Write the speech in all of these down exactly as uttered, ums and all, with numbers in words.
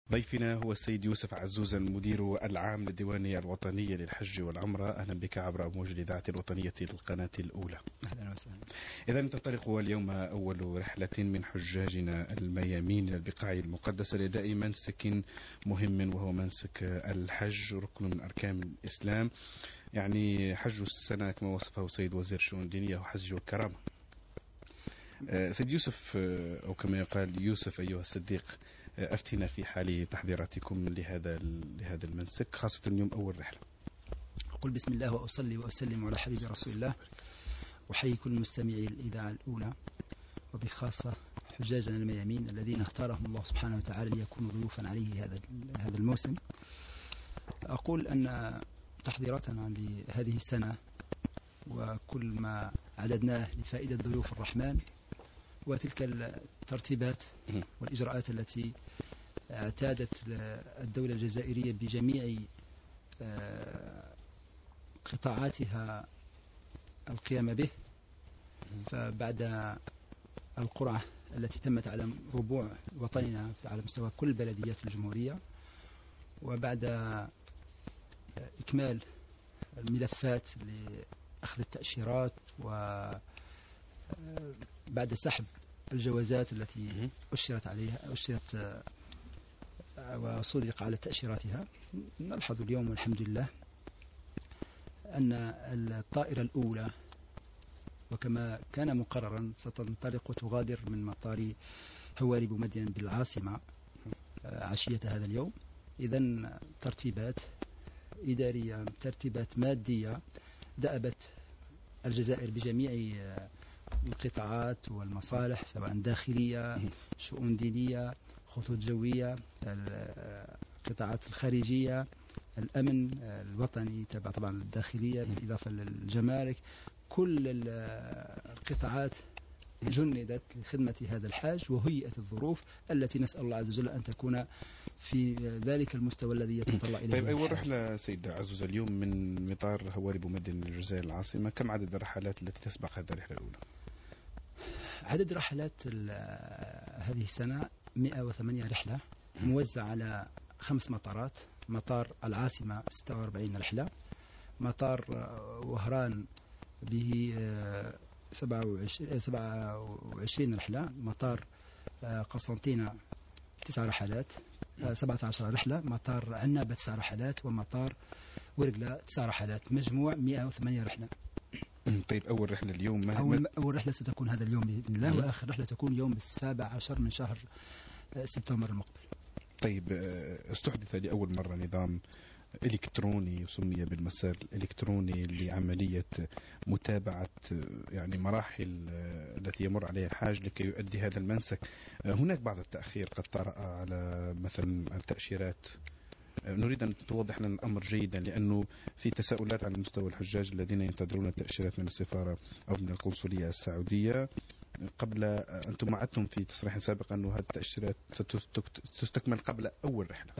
ضيفنا هو السيد يوسف عزوزا، المدير العام للديوانية الوطنية للحج والعمرة. أهلا بك عبر أمواج الإذاعة الوطنية للقناة الأولى. أهلا وسهلا. إذا تنطلق اليوم أول رحلة من حجاجنا الميامين إلى البقاع المقدسة لأداء منسك مهم وهو منسك الحج، ركن من أركان الإسلام. يعني حج السنة كما وصفه سيد وزير الشؤون الدينية هو حج والكرامة. سيد يوسف، أو كما يقال يوسف أيها الصديق، أفتنا في حال تحضيراتكم لهذا لهذا المنسك، خاصة اليوم أول رحلة. أقول بسم الله وأصلي وأسلم على حبيب رسول الله، وحيي كل مستمعي الإذاعة الأولى، وبخاصة حجاجنا الميامين الذين اختارهم الله سبحانه وتعالى ليكونوا ضيوفا عليه هذا هذا الموسم. أقول أن تحضيراتنا لهذه السنة وكل ما عددناه لفائدة ضيوف الرحمن وتلك الترتيبات والإجراءات التي اعتادت الدولة الجزائرية بجميع قطاعاتها القيام به. فبعد القرعة التي تمت على ربوع وطننا على مستوى كل بلديات الجمهورية، وبعد إكمال الملفات لأخذ التأشيرات، وبعد سحب الجوازات التي أشرت عليها أشرت وصدق على تأشيراتها، نلحظ اليوم والحمد لله أن الطائرة الأولى وكما كان مقررا ستنطلق وتغادر من مطار هواري بومدين بالعاصمة عشية هذا اليوم. إذن ترتيبات إدارية، ترتيبات مادية دأبت الجزائر بجميع القطاعات والمصالح، سواء داخلية، شؤون دينية، خطوط جوية، القطاعات الخارجية، الأمن الوطني تبع طبعا الداخلية بالإضافة للجمارك. كل القطاعات جندت لخدمة هذا الحاج وهيئة الظروف التي نسأل الله عز وجل أن تكون في ذلك المستوى الذي يتطلع إليه. طيب، أول رحلة سيد عزوز اليوم من مطار هواري بومدين الجزائر العاصمة، كم عدد الرحلات التي تسبق هذه الرحلة الأولى؟ عدد رحلات هذه السنة مئة وثمانية رحلة موزعة على خمس مطارات. مطار العاصمة ستة وأربعين رحلة، مطار وهران به سبعة وعشرين رحلة، مطار قسنطينة تسع رحلات سبعة عشر رحلة، مطار عنابة تسع رحلات، ومطار ورقلة تسع رحلات، مجموع مئة وثمانية رحلة. طيب، أول رحلة اليوم ما أول, أول رحلة ستكون هذا اليوم بإذن الله، وآخر رحلة تكون يوم السابع عشر من شهر سبتمبر المقبل. طيب، استحدث لأول مرة نظام إلكتروني سمي بالمسار الإلكتروني لعملية متابعة يعني مراحل التي يمر عليها الحاج لكي يؤدي هذا المنسك. هناك بعض التأخير قد طرأ على مثلا التأشيرات، نريد أن توضح لنا الأمر جيدا، لأنه في تساؤلات على مستوى الحجاج الذين ينتظرون التأشيرات من السفارة أو من القنصلية السعودية. قبل أنتم وعدتم في تصريح سابق أنه هذه التأشيرات ستستكمل قبل أول رحلة.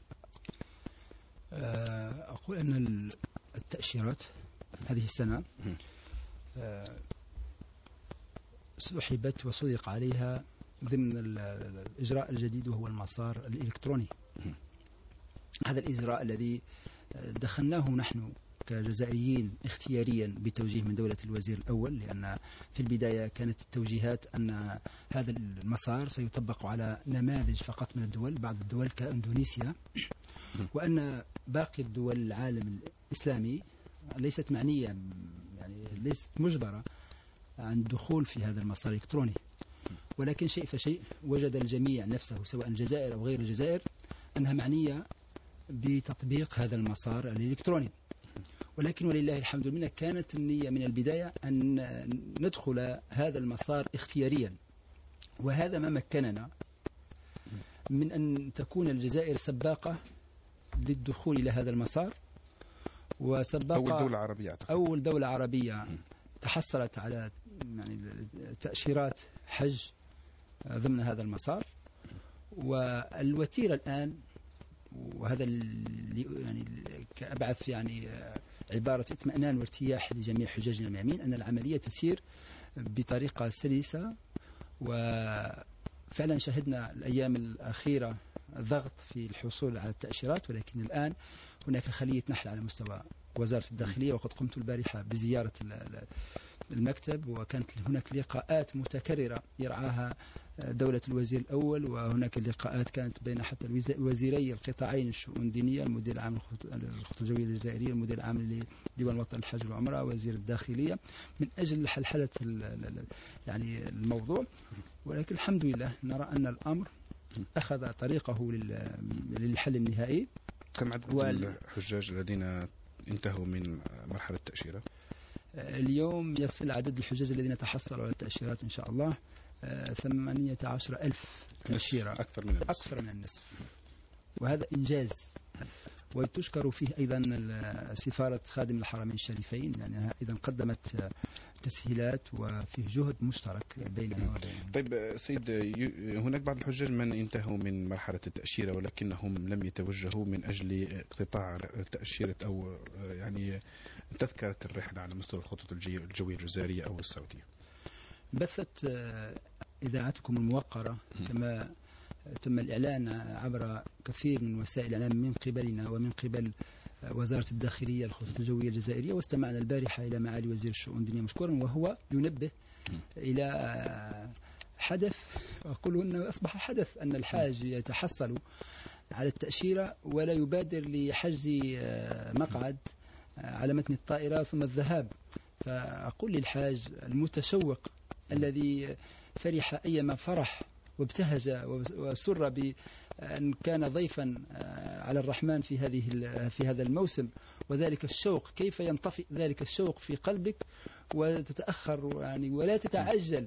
أقول أن التأشيرات هذه السنة سحبت وصدق عليها ضمن الإجراء الجديد وهو المسار الإلكتروني. هذا الإجراء الذي دخلناه نحن كجزائريين اختياريا بتوجيه من دولة الوزير الأول، لأن في البداية كانت التوجيهات أن هذا المسار سيطبق على نماذج فقط من الدول، بعض الدول كإندونيسيا، وأن باقي الدول العالم الإسلامي ليست معنية، يعني ليست مجبرة عن الدخول في هذا المسار الإلكتروني. ولكن شيء فشيء وجد الجميع نفسه سواء الجزائر أو غير الجزائر أنها معنية بتطبيق هذا المسار الإلكتروني. ولكن ولله الحمد لله كانت النية من البداية أن ندخل هذا المسار اختياريا، وهذا ما مكننا من أن تكون الجزائر سباقة للدخول إلى هذا المسار، وسباقة أول دولة عربية أعتقد. أول دولة عربية تحصلت على يعني تأشيرات حج ضمن هذا المسار. والوتيرة الآن، وهذا اللي يعني كأبعث يعني عبارة اطمئنان وارتياح لجميع حجاجنا الميامين، أن العملية تسير بطريقة سلسة. وفعلا شهدنا الأيام الأخيرة ضغط في الحصول على التأشيرات، ولكن الآن هناك خلية نحل على مستوى وزارة الداخلية، وقد قمت البارحة بزيارة المكتب، وكانت هناك لقاءات متكررة يرعاها دولة الوزير الأول، وهناك لقاءات كانت بين حتى الوزيري القطاعين الشؤون الدينية، المدير العام للخطوط الجوية الجزائرية، المدير العام لديوان الوطن للحج والعمرة، وزير الداخلية، من أجل حلحلة يعني الموضوع. ولكن الحمد لله نرى أن الأمر أخذ طريقه للحل النهائي. كم عدد وال... الحجاج الذين انتهوا من مرحلة التأشيرة؟ اليوم يصل عدد الحجاج الذين تحصلوا على التأشيرات إن شاء الله ثمانية عشر ألف تأشيرة، أكثر من النصف. أكثر من النصف، وهذا إنجاز. وتشكر فيه أيضا سفارة خادم الحرمين الشريفين، لأنها يعني أيضا قدمت تسهيلات وفيه جهد مشترك بيننا وبينهم. طيب سيد، هناك بعض الحجاج من انتهوا من مرحلة التأشيرة ولكنهم لم يتوجهوا من أجل اقتطاع تأشيرة أو يعني تذكرة الرحلة على مستوى الخطوط الجوية الجزائرية أو السعودية. بثت إذاعتكم الموقرة كما تم الإعلان عبر كثير من وسائل الإعلام من قبلنا ومن قبل وزارة الداخلية الخطوط الجوية الجزائرية، واستمعنا البارحة إلى معالي وزير الشؤون الدينية مشكورا، وهو ينبه إلى حدث، أقول أنه أصبح حدث، أن الحاج يتحصل على التأشيرة ولا يبادر لحجز مقعد على متن الطائرة ثم الذهاب. فأقول للحاج المتشوق الذي فرح أيما فرح وابتهج وسر بأن كان ضيفا على الرحمن في هذه في هذا الموسم، وذلك الشوق كيف ينطفئ ذلك الشوق في قلبك وتتأخر يعني ولا تتعجل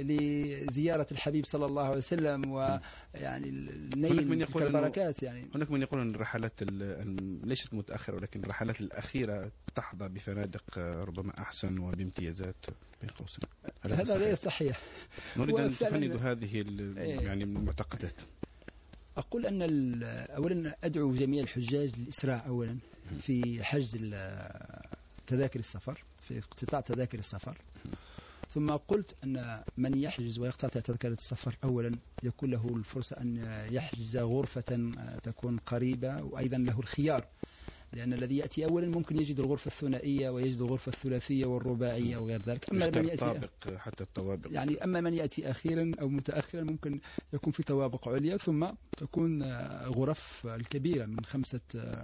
لزيارة الحبيب صلى الله عليه وسلم ويعني النيل تلك البركات. يعني هناك من يقول أن الرحلات ليست متأخرة، ولكن الرحلات الأخيرة تحظى بفنادق ربما أحسن وبامتيازات بين قوسين. هذا غير صحيح. نريد أن تفند هذه يعني من المعتقدات. أقول أن أولا أدعو جميع الحجاج للإسراع أولا في حجز تذاكر السفر، في اقتطاع تذاكر السفر. ثم قلت أن من يحجز ويقتطع تذكرة السفر أولا يكون له الفرصة أن يحجز غرفة تكون قريبة، وأيضا له الخيار، لأن الذي يأتي أولا ممكن يجد الغرفة الثنائية ويجد الغرفة الثلاثية والرباعية وغير ذلك. أما من يأتي حتى الطوابق يعني أما من يأتي أخيرا أو متأخرا ممكن يكون في طوابق عليا، ثم تكون غرف الكبيرة من خمسة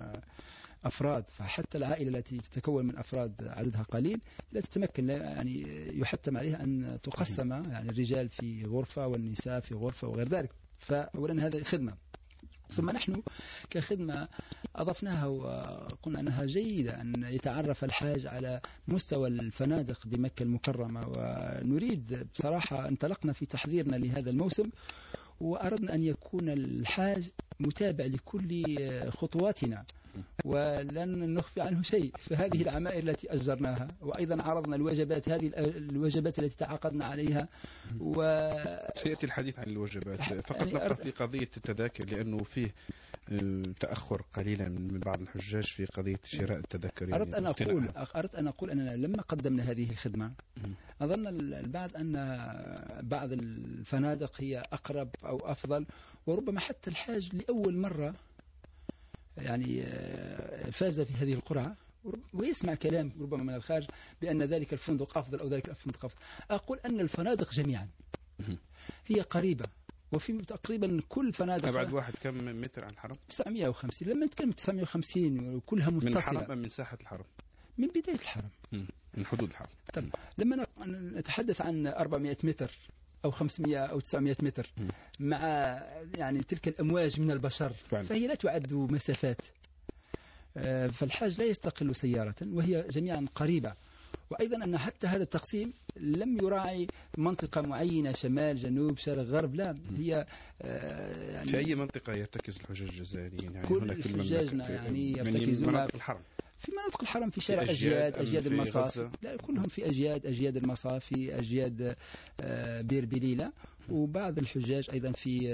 أفراد، فحتى العائلة التي تتكون من أفراد عددها قليل لا تتمكن، يعني يحتم عليها أن تقسم، يعني الرجال في غرفة والنساء في غرفة وغير ذلك. فأولا هذه خدمة. ثم نحن كخدمة أضفناها وقلنا أنها جيدة أن يتعرف الحاج على مستوى الفنادق بمكة المكرمة، ونريد بصراحة انطلقنا في تحضيرنا لهذا الموسم، وأردنا أن يكون الحاج متابع لكل خطواتنا ولن نخفي عنه شيء. فهذه العمائر التي أجرناها، وأيضا عرضنا الوجبات، هذه الوجبات التي تعاقدنا عليها. و... سيأتي الحديث عن الوجبات، فقط يعني نبقى في قضية التذاكر، لأنه فيه تأخر قليلا من بعض الحجاج في قضية شراء التذاكر. أردت أن أقول أردت أن أقول أننا لما قدمنا هذه الخدمة أظن البعض أن بعض الفنادق هي أقرب أو أفضل، وربما حتى الحاج لأول مرة يعني فاز في هذه القرعة ويسمع كلام ربما من الخارج بأن ذلك الفندق أفضل أو ذلك الفندق أفضل. أقول أن الفنادق جميعا هي قريبة، وفي تقريبا كل فنادق. أبعد واحد كم متر عن الحرم؟ تسعمائة وخمسين. لما نتكلم تسعمائة وخمسين وكلها متصلة. من الحرم أم من ساحة الحرم؟ من بداية الحرم، من حدود الحرم. طب لما نتحدث عن أربعمائة متر أو خمسمائة أو تسعمائة متر مع يعني تلك الأمواج من البشر فعلا. فهي لا تعد مسافات، فالحاج لا يستقل سيارة وهي جميعا قريبة. وأيضا أن حتى هذا التقسيم لم يراعي منطقة معينة، شمال جنوب شرق غرب، لا هي يعني في أي منطقة يرتكز الحجاج الجزائريين؟ يعني كل حجاجنا يعني يرتكزون مناطق الحرم، في مناطق الحرم، في شارع أجياد أجياد المصاف، لا كلهم في أجياد أجياد المصاف، في أجياد بير بليلة، وبعض الحجاج أيضا في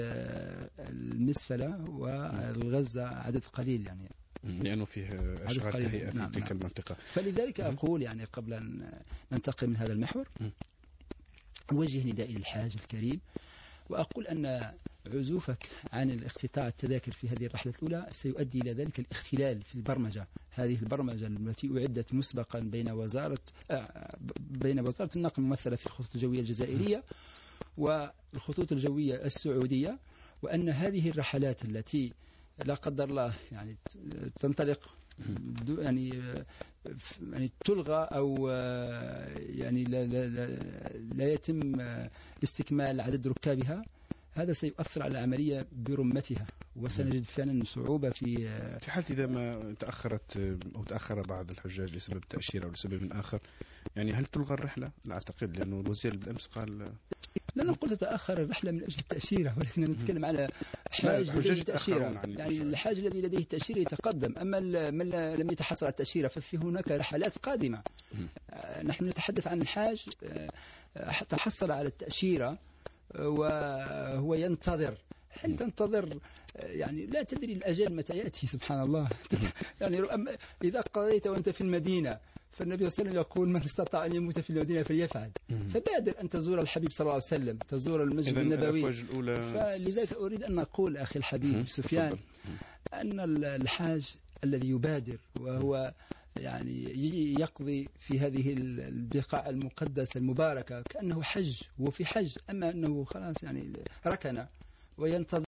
المسفلة والغزة عدد قليل، يعني لأنه فيه أشغال تهيئة في نعم تلك نعم. المنطقة. فلذلك أقول يعني قبل أن ننتقل من هذا المحور، أوجه ندائي للحاج الكريم وأقول أن عزوفك عن الاقتطاع التذاكر في هذه الرحلة الأولى سيؤدي إلى ذلك الاختلال في البرمجة. هذه البرمجة التي أعدت مسبقا بين وزارة بين وزارة النقل الممثلة في الخطوط الجوية الجزائرية والخطوط الجوية السعودية، وأن هذه الرحلات التي لا قدر الله يعني تنطلق يعني يعني تلغى أو يعني لا, لا, لا, لا يتم استكمال عدد ركابها، هذا سيؤثر على العملية برمتها، وسنجد فعلا صعوبة في في حال إذا ما تأخرت أو تأخر بعض الحجاج لسبب تأشيرة أو لسبب آخر. يعني هل تلغى الرحلة؟ لا أعتقد، لأنه الوزير بالأمس قال لا نقول تتأخر الرحلة من أجل التأشيرة، ولكن نتكلم على حاج لديه تأشيرة. يعني الحاج الذي لديه تأشيرة يتقدم، أما من لم يتحصل على التأشيرة ففي هناك رحلات قادمة. نحن نتحدث عن الحاج تحصل على التأشيرة وهو ينتظر. هل تنتظر؟ يعني لا تدري الأجل متى يأتي، سبحان الله. يعني إذا قضيت وأنت في المدينة، فالنبي صلى الله عليه وسلم يقول من استطاع أن يموت في المدينة فليفعل. فبادر أن تزور الحبيب صلى الله عليه وسلم، تزور المسجد النبوي. فلذلك أريد أن أقول أخي الحبيب سفيان أن الحاج الذي يبادر وهو يعني يقضي في هذه البقاع المقدسة المباركة كأنه حج وفي حج، أما أنه خلاص يعني ركن وينتظر